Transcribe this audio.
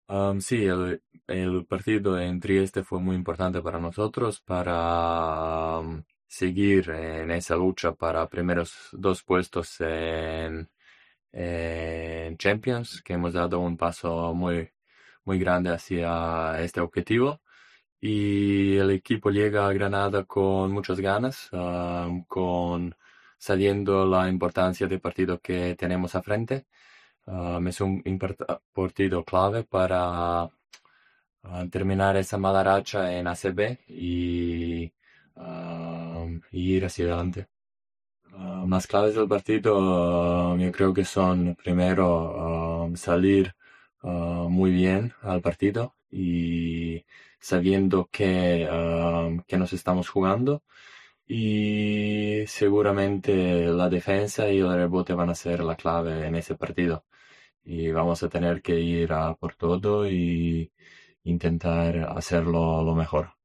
Sí, el partido en Trieste fue muy importante para nosotros para seguir en esa lucha para primeros dos puestos en Champions, que hemos dado un paso muy grande hacia este objetivo. Y el equipo llega a Granada con muchas ganas, sabiendo la importancia del partido que tenemos a frente. Es un partido clave para terminar esa mala racha en ACB y ir hacia adelante. Las claves del partido yo creo que son primero salir muy bien al partido y sabiendo que nos estamos jugando, y seguramente la defensa y el rebote van a ser la clave en ese partido y vamos a tener que ir a por todo y intentar hacerlo lo mejor.